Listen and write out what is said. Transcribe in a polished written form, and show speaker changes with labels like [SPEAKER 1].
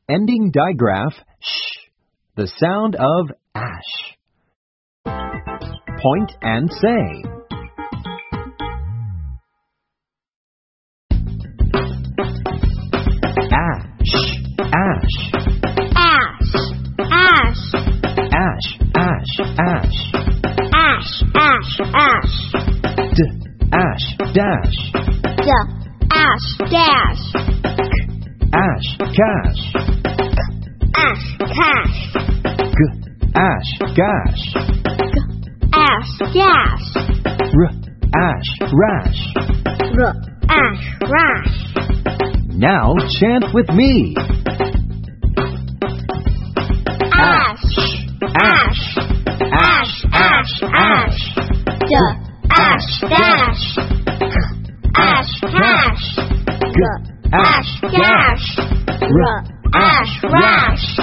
[SPEAKER 1] Ending digraph, sh. The sound of ash. Point and say. Ash, ash.
[SPEAKER 2] Ash, ash.
[SPEAKER 1] Ash, ash, ash.
[SPEAKER 2] Ash, ash, ash.
[SPEAKER 1] D, ash, dash.
[SPEAKER 2] D, ash, dash.
[SPEAKER 1] Ash, cash.
[SPEAKER 2] Ash, cash.
[SPEAKER 1] G, ash, gash.
[SPEAKER 2] Ash, gash.
[SPEAKER 1] R, ash, rash.
[SPEAKER 2] R, ash, rash.
[SPEAKER 1] Now chant with me.
[SPEAKER 2] Ash, ash. Ash, ash, ash. D, ash, dash. Ash, cash. G, ash, gash. R, ash, rash.